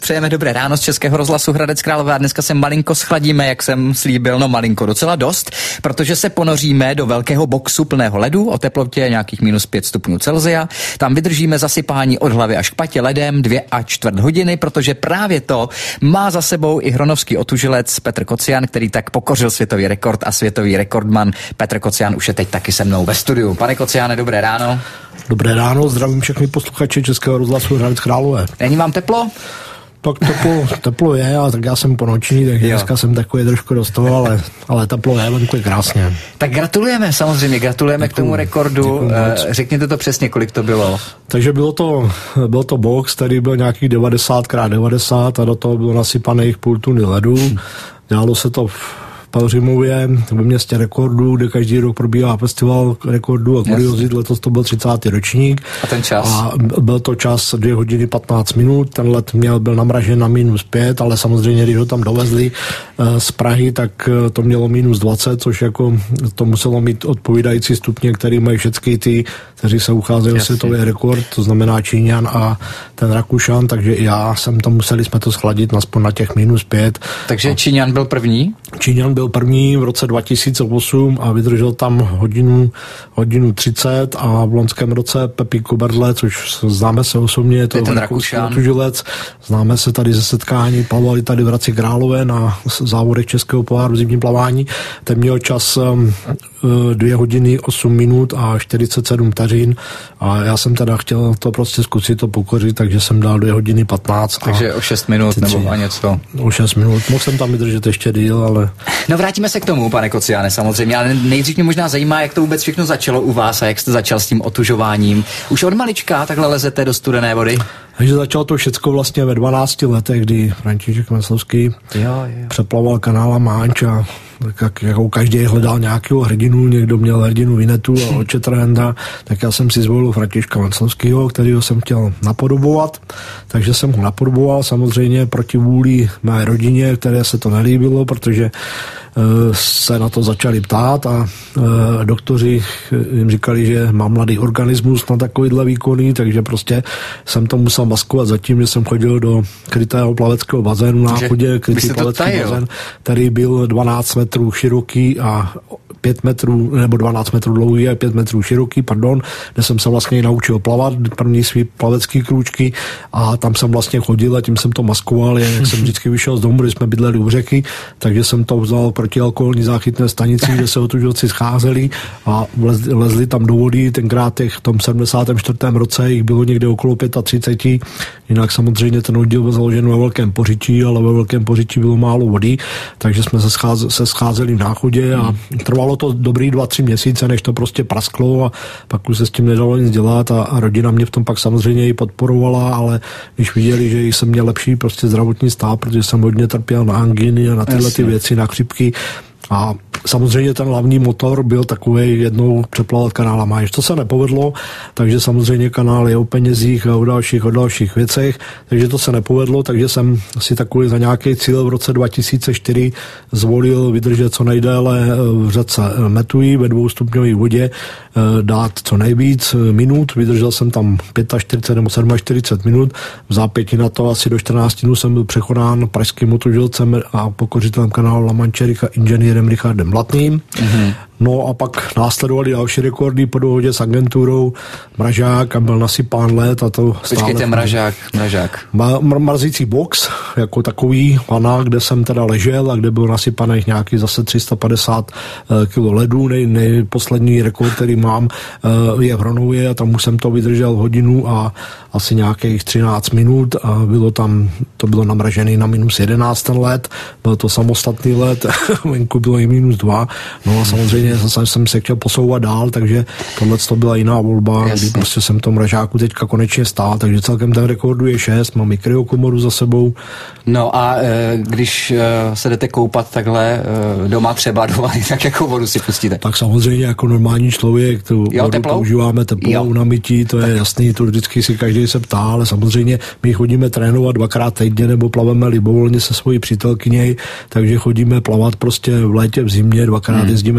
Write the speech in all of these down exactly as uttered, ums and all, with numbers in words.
Přejeme dobré ráno z Českého rozhlasu Hradec Králové a dneska se malinko schladíme, jak jsem slíbil, no malinko, docela dost, protože se ponoříme do velkého boxu plného ledu o teplotě nějakých minus pět stupňů Celsia. Tam vydržíme zasypání od hlavy až k patě ledem dvě a čtvrt hodiny, protože právě to má za sebou i hronovský otužilec Petr Kocian, který tak pokořil světový rekord a světový rekordman Petr Kocian už je teď taky se mnou ve studiu. Pane Kociane, dobré ráno. Dobré ráno, zdravím všechny posluchače Českého rozhlasu Hradec Králové. Není vám teplo? Tak teplo, teplo je, ale tak já jsem po noční, takže jo. Dneska jsem takový trošku dost toho, ale, ale teplo je, venku je krásně. Tak gratulujeme, samozřejmě, gratulujeme děkuju, k tomu rekordu. Řekněte to přesně, kolik to bylo. Takže bylo to, byl to box, který byl nějakých devadesát krát devadesát a do toho bylo nasypaných půl tuny ledu. Dělalo se to v Pelhřimově, ve městě rekordů, kde každý rok probíhá festival rekordů a kuriozit. Letos to byl třicátý ročník. A ten čas? A byl to čas dvě hodiny patnáct minut. Ten let měl, byl namražen na minus pět, ale samozřejmě, když ho tam dovezli z Prahy, tak to mělo minus dvacet, což jako to muselo mít odpovídající stupně, který mají všechny ty, kteří se ucházejí o světový rekord, to znamená Číňan a ten Rakušan, takže já jsem to museli jsme to schladit aspoň na těch minus pět. Takže a Číňan byl první? Číňan byl první v roce dva tisíce osm a vydržel tam hodinu, hodinu třicet a v loňském roce Pepík Kuberle, což známe se osobně, je to je ten Rakušan. Otužilec, známe se tady ze setkání, plavali tady v Hradci Králové na závodech Českého poháru v zimním plavání. Ten měl čas dvě hodiny osm minut a čtyřicet sedm vteřin a já jsem teda chtěl to prostě zkusit to pokořit, takže jsem dal dvě hodiny patnáct. Takže o šest minut tři, nebo a něco. O šest minut, mohl jsem tam vydržet ještě díl, ale... No vrátíme se k tomu, pane Kociane, samozřejmě, ale nejdřív mě možná zajímá, jak to vůbec všechno začalo u vás a jak jste začal s tím otužováním. Už od malička takhle lezete do studené vody? Takže začalo to všecko vlastně ve dvanácti letech, kdy František Meslovský jo, jo. přeplaval kanál La Manche a tak jako každý hledal nějakého hrdinu, někdo měl hrdinu Vinetu a Očetrenda, tak já jsem si zvolil Františka Meslovského, kterýho jsem chtěl napodobovat, takže jsem ho napodoboval samozřejmě proti vůli mé rodině, které se to nelíbilo, protože se na to začali ptát a e, doktoři jim říkali, že mám mladý organismus na takovýhle výkony, takže prostě jsem to musel maskovat zatím, že jsem chodil do krytého plaveckého bazénu na chodě, krytý plavecký bazén, který byl dvanáct metrů široký a pět metrů, nebo dvanáct metrů dlouhý a pět metrů široký, pardon, kde jsem se vlastně naučil plavat, první svý plavecký krůčky a tam jsem vlastně chodil a tím jsem to maskoval, jak jsem vždycky vyšel z domu, když jsme bydleli u řeky, takže jsem to vzal protialkoholní záchytné stanici, kde se otužilci scházeli a lezli, lezli tam do vody, tenkrát těch v tom sedmdesátém čtvrtém roce jich bylo někde okolo třicet pět, jinak samozřejmě ten oddíl byl založen ve Velkém Poříčí, ale ve Velkém Poříčí bylo málo vody, takže jsme se, scháze, se scházeli v Náchodě a trvalo to dobrý dva, tři měsíce, než to prostě prasklo a pak už se s tím nedalo nic dělat a, a rodina mě v tom pak samozřejmě i podporovala, ale když viděli, že jsem měl lepší prostě zdravotní stav, protože jsem hodně trpěl na anginy a na tyhle ty věci, na chřipky. A samozřejmě ten hlavní motor byl takový jednou přeplavat kanál La Manche. To se nepovedlo, takže samozřejmě kanál je o penězích a o dalších, o dalších věcech, takže to se nepovedlo, takže jsem si takový za nějaký cíl v roce dva tisíce čtyři zvolil vydržet co nejdéle v řece Metuji ve dvoustupňové vodě, dát co nejvíc minut, vydržel jsem tam čtyřicet pět nebo čtyřicet sedm minut, v zápěti na to asi do čtrnáct dnů jsem byl přechodán pražským otužilcem a pokořitelem kanálu La Manche inženýrem Richardem Blatným. Mm-hmm. No a pak následovali další rekordy po dohodě s agenturou Mražák a byl nasypán led a to stále... Počkejte, Mražák, Mražák. Ma, mrazící box, jako takový vana, kde jsem teda ležel a kde byl nasypaných nějaký zase tři sta padesát kilo ledu. Nej, nejposlední rekord, který mám, je v Hronově a tam už jsem to vydržel hodinu a asi nějakých třináct minut a bylo tam, to bylo namražený na minus jedenáct ten led, byl to samostatný led, venku bylo i minus dva, no a samozřejmě zase jsem se chtěl posouvat dál, takže tohle to byla jiná volba, yes. Kdy prostě jsem tom Mražáku teďka konečně stál, takže celkem ten rekordu je šest, mám i kryokomoru za sebou. No a e, když e, se jdete koupat takhle e, doma třeba do vany, tak jakou vodu si pustíte? Tak samozřejmě jako normální člověk, tu jo, vodu teplou? používáme teplou na mytí, to je jasný, to vždycky si každý se ptá, ale samozřejmě my chodíme trénovat dvakrát týdně nebo plaveme libovolně se svojí přítelkyněj, takže chodíme plavat prostě v létě, v zimě, dvakrát hmm. jezdíme na špinky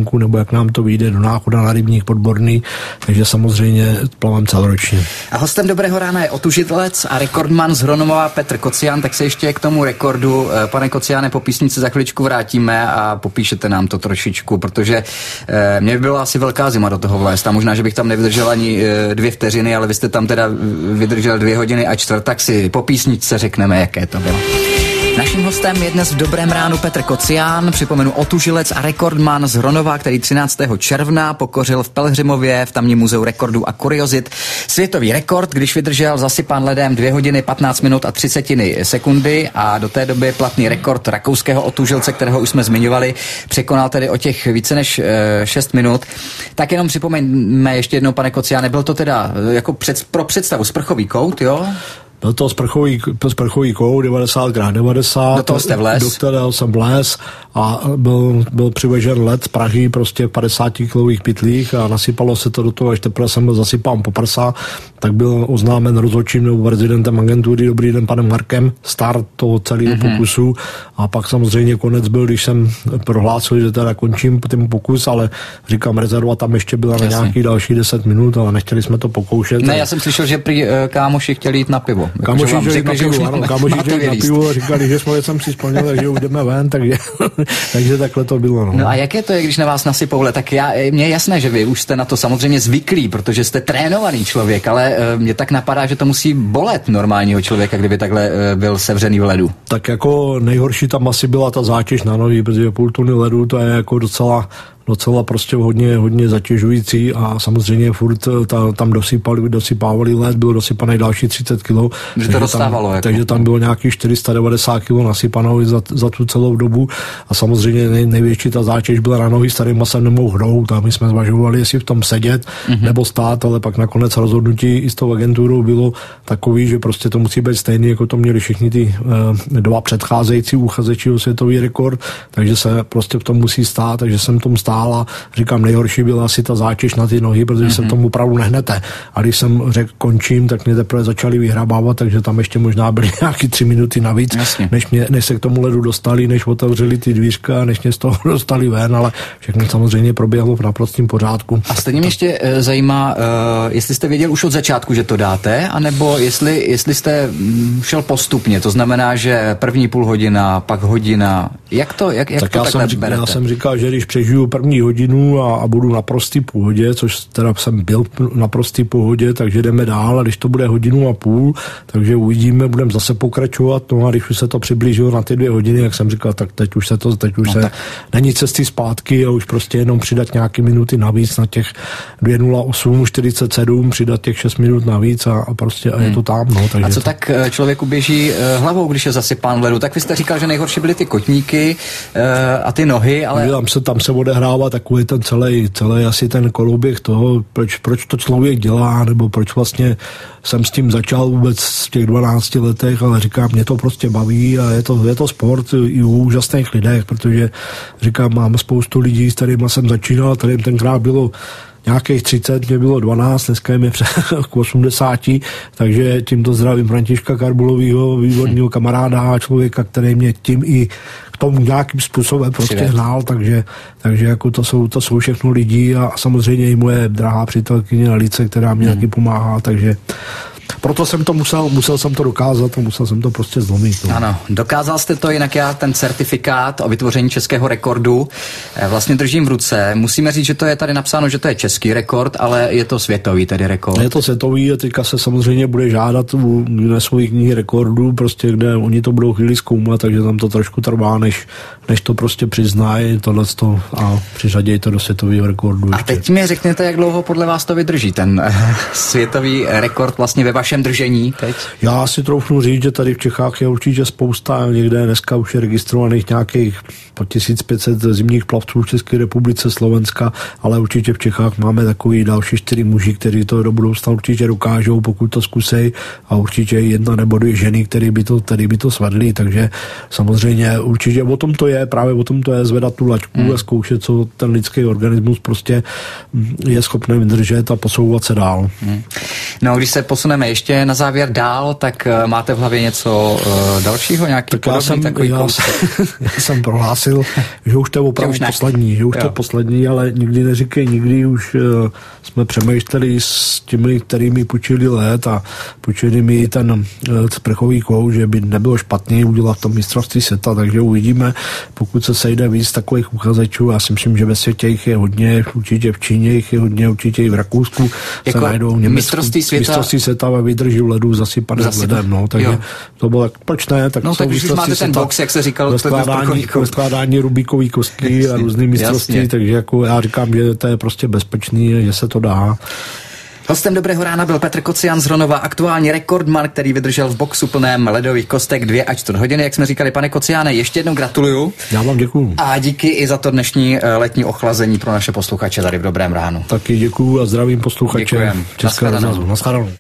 venku, nebo jak nám to vyjde do Náchoda na Rybník Podborný, takže samozřejmě plavám celoročně. A hostem Dobrého rána je otužitelec a rekordman z Hronomova Petr Kocián, tak se ještě k tomu rekordu, pane Kociáne, po písnici za chviličku vrátíme a popíšete nám to trošičku, protože eh, mě by byla asi velká zima do toho vlézt a možná, že bych tam nevydržel ani eh, dvě vteřiny, ale vy jste tam teda vydržel dvě hodiny a čtvrt, tak si po písničce řekneme, jaké to bylo. Naším hostem je dnes v Dobrém ránu Petr Kocián, připomenu otužilec a rekordman z Hronova, který třináctého června pokořil v Pelhřimově v tamním muzeu rekordů a kuriozit světový rekord, když vydržel zasypán ledem dvě hodiny patnáct minut a třicetiny sekundy a do té doby platný rekord rakouského otužilce, kterého už jsme zmiňovali, překonal tedy o těch více než e, šest minut. Tak jenom připomeňme ještě jednou, pane Kociáne, byl to teda jako před, pro představu sprchový kout, jo? Byl to sprchový, sprchový kout devadesát krát devadesát. Do toho jste vlez? Do kterého jsem vlez a byl, byl přivežen led z Prahy prostě v padesátikilových pytlích a nasypalo se to do toho, až teprve jsem byl zasypán po prsa, tak byl oznámen rozhodčím nebo prezidentem agentury Dobrý den panem Markem start toho celého mm-hmm. pokusu a pak samozřejmě konec byl, když jsem prohlásil, že teda končím ten pokus, ale říkám, rezerva tam ještě byla na nějakých dalších deset minut, ale nechtěli jsme to pokoušet. Ne, já jsem slyšel, že prý kámoši chtěli jít na pivo. Kámoši jít na pivo, ano, kámoši jít na pivo a říkali, že jsme jsem si splnil, takže už jdeme ven, takže, takže takhle to bylo. No. no a jaké to je, když na vás nasypou led? Tak já, mně je jasné, že vy už jste na to samozřejmě zvyklí, protože jste trénovaný člověk, ale mě tak napadá, že to musí bolet normálního člověka, kdyby takhle byl sevřený v ledu. Tak jako nejhorší tam asi byla ta zátěž na nohy, protože půl tuny ledu to je jako docela docela prostě hodně, hodně zatěžující a samozřejmě furt ta, tam dosypali, dosypávali led, bylo dosypaný další třicet kilo. Že to dostávalo. Tam, jako. Takže tam bylo nějakých čtyři sta devadesát kilo nasypanou za, za tu celou dobu a samozřejmě nej, největší ta zátěž byla na nohy, s kterýma jsem nemohl hnout a my jsme zvažovali, jestli v tom sedět mm-hmm. nebo stát, ale pak nakonec rozhodnutí i s tou agenturou bylo takový, že prostě to musí být stejný, jako to měli všichni ty eh, dva předcházející uchazeči o světový rekord, takže se prostě v tom musí stát, takže jsem v tom stál a říkám, nejhorší byla asi ta zátěž na ty nohy, protože mm-hmm. se tomu opravdu nehnete. A když jsem řekl končím, tak mě teprve začali vyhrabávat, takže tam ještě možná byly nějaký tři minuty navíc, než, mě, než se k tomu ledu dostali, než otevřeli ty dvířka, než mě z toho dostali ven, ale všechno samozřejmě proběhlo v naprostém pořádku. A stejně mě ještě uh, zajímá, uh, jestli jste věděl už od začátku, že to dáte, anebo jestli, jestli jste um, šel postupně, to znamená, že první půl hodina, pak hodina, jak to, jak, jak tak to já takhle jsem, berete? Já jsem říkal, že když přežiju první hodinu a, a budu na prostý pohodě, což teda jsem byl na prostý pohodě, takže jdeme dál a když to bude hodinu a půl, takže uvidíme, budeme zase pokračovat, no a když už se to přiblížilo na ty dvě hodiny, jak jsem říkal, tak teď už se to, teď už no, se tak. Není cesty zpátky a už prostě jenom přidat nějaké minuty navíc na těch dvě nula osm čtyřicet sedm, přidat těch šest minut navíc a, a prostě a hmm. je to tam. No, takže a co to... tak člověku běží uh, hlavou, když je zasypán v ledu? Tak vy jste říkal, že nejhorší byly ty kotníky uh, a ty nohy, ale... Tam se, tam se odehrává takový ten celý, celý asi ten koloběh toho, proč, proč to člověk dělá, nebo proč vlastně jsem s tím začal vůbec v těch dvanácti letech, ale říkám, mě to prostě baví a je to, je to sport i u úžasných lidech, protože říkám, mám spoustu lidí, s kterými jsem začínal, kterým tenkrát bylo nějakých třicet, mě bylo dvanáct, dneska je přes k osmdesáti, takže tímto zdravím Františka Karbulovýho, výborného kamaráda a člověka, který mě tím i k tomu nějakým způsobem prostě hnal, takže, takže jako to jsou, to jsou všechno lidi a samozřejmě i moje drahá přítelkyně Alice, která mě hmm. taky pomáhá, takže proto jsem to musel, musel jsem to dokázat a musel jsem to prostě zlomit. No. Ano, dokázal jste to, jinak já ten certifikát o vytvoření českého rekordu vlastně držím v ruce. Musíme říct, že to je tady napsáno, že to je český rekord, ale je to světový tedy rekord. Je to světový a teďka se samozřejmě bude žádat u svých knihy rekordů, prostě kde oni to budou chvíli zkoumat, takže tam to trošku trvá, než, než to prostě přiznají tohleto a přiřadějí to do světového rekordu. A teď mi řekněte, jak dlouho podle vás to vydrží, ten světový rekord vlastně ve vašem držení teď? Já si troufnu říct, že tady v Čechách je určitě spousta, někde dneska už je registrovaných nějakých po tisíc pět set zimních plavců v České republice, Slovenska, ale určitě v Čechách máme takový další čtyři muži, kteří to do budoucna určitě dokážou, pokud to zkusej, a určitě jedna nebo dvě ženy, které by to, který by to svedly, takže samozřejmě určitě o tom to je, právě o tom to je zvedat tu laťku hmm. a zkoušet, co ten lidský organismus prostě je schopný vydržet a posouvat se dál. Hmm. No, když se posuneme ještě na závěr dál, tak máte v hlavě něco uh, dalšího, nějaký tak podobný já jsem, takový já, já jsem prohlásil, že už to je opravdu že poslední, že už jo. to je poslední, ale nikdy neříkej nikdy, už uh, jsme přemýšleli s těmi, kterými půjčili let a půjčili mi ten uh, sprchový kouč, že by nebylo špatný udělat v tom mistrovství světa, takže uvidíme, pokud se sejde víc takových uchazečů, já si myslím, že ve světě jich je hodně, určitě v Číně jich je hodně, určitě i v Rakousku jako se najdou Německu, mistrovství světa, mistrovství světa ve vydrží v ledu zasypané ledem, no, takže jo. to bylo tak, proč ne, tak no, tak už máte ten box, jak se říkal, ve skládání, ve skládání Rubíkový kostky a různý mistrovství, jasně. takže jako já říkám, že to je prostě bezpečný, že se to dá. Hostem Dobrého rána byl Petr Kocián z Hronova, aktuální rekordman, který vydržel v boxu plném ledových kostek dvě a čtvrt hodiny, jak jsme říkali. Pane Kociáne, ještě jednou gratuluju. Já vám děkuju. A díky i za to dnešní letní ochlazení pro naše posluchače tady v Dobrém ránu. Taky děkuju a zdravím posluchače. Děkujem. Naschledanou.